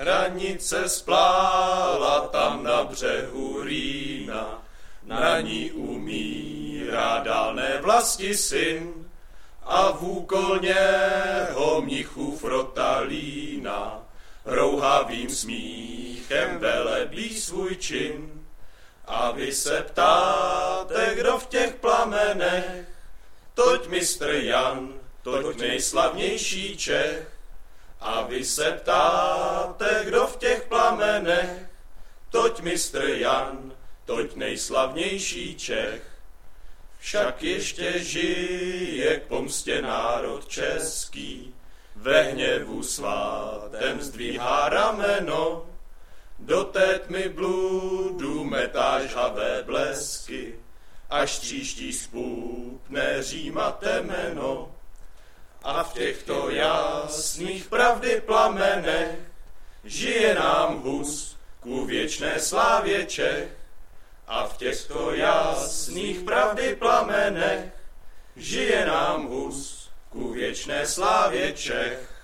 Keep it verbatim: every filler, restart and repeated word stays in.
Hranice splála tam na břehu Rýna, na ní umírá dál nevlasti syn a v úkolně ho mnichův Rotalína rouhavým smíchem velebí svůj čin. A vy se ptáte, kdo v těch plamenech, toť mistr Jan, toť nejslavnější Čech. A vy se ptáte, kdo v těch plamenech, toť mistr Jan, toť nejslavnější Čech. Však ještě žije k pomstě národ český, ve hněvu svátém zdvíhá rameno, do té tmy bludu metá žhavé blesky, až tříští spůpne Říma temeno. A v těchto jasných pravdy plamenech žije nám Hus ku věčné slávě Čech. A v těchto jasných pravdy plamenech žije nám Hus ku věčné slávě Čech.